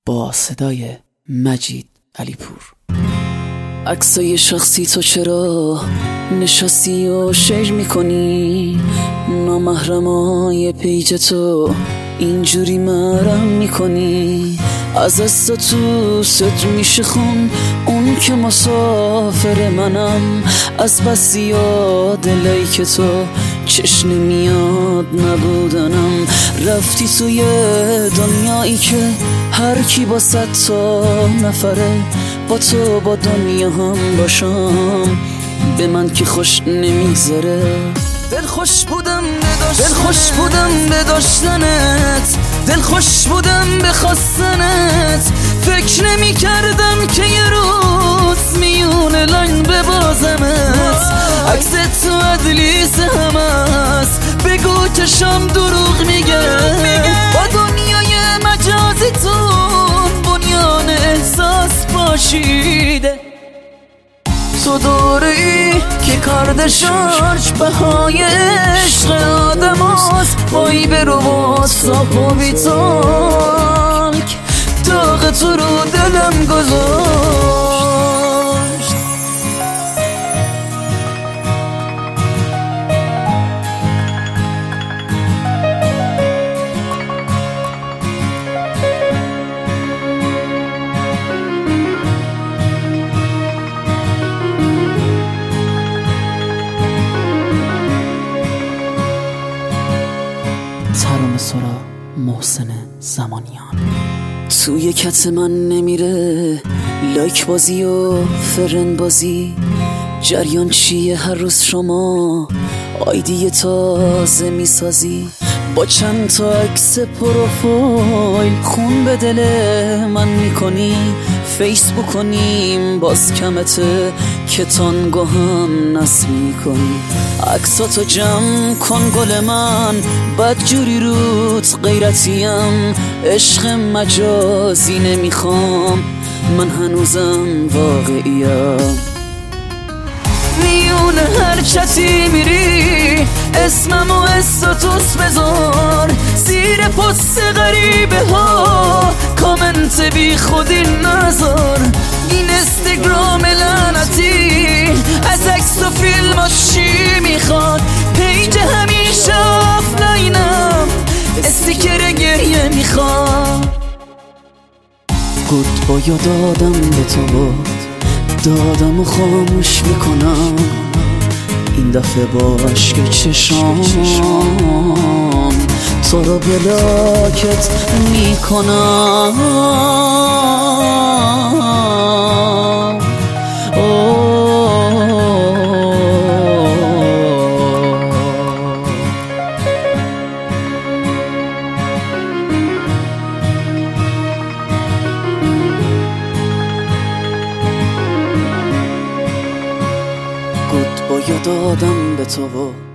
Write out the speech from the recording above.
با صدای مجید علیپور. عکسای شخصی تو چرا نشستی و شیر میکنی؟ نامحرمای پیج تو اینجوری مرم میکنی. از دست تو ست میشه خون اون که مسافر منم. از بس زیاد لایک تو چشم نمیاد نبودنم. رفتی توی دنیایی که هر کی با 100 تا نفره. با تو با دنیا هم باشم به من که خوش نمیگذره. دلخوش بودم به داشتنت، دلخوش بودم به خواستنت. فکر نمی کردم که یه روز میون لاین ببازمت. عکس تو ادلیس هم هست، بگو چشم دروغ میگه. با دنیای مجازیتون بنیان احساس پاشیده. تو دوره‌ای که کارد شارژ بهای عشق آدم هست. بایی برو با صاف و بیتانک داغ تو رو دلم گذاشت. ترانه سرا محسن زمانیان. توی کت من نمیره لایک بازی و فرن بازی. جریان چیه هر روز شما آیدی تازه میسازی؟ با چند تا عکس پروفایل خون به دل من میکنی. فیسبوک کنیم باز کمته که تانگو هم نصب میکنی. عکساتو جمع کن گل من بدجوری روت غیرتیم. عشق مجازی نمیخوام من هنوزم واقعیم. میون هر چتی میری اسمم و استاتوس بذار. زیر پست غریبه ها کامنت بی خودی نذار. این اینستاگرام لعنتی از عکس و فیلماش چی میخواد؟ پیج همیشه آفلاینم استیکر گریه میخواد. گود با یا دادم به تو بود دادم و خاموش میکنم. این دفعه با عشق چشام تو رو بلاکت میکنم. گود با یا دادم به تو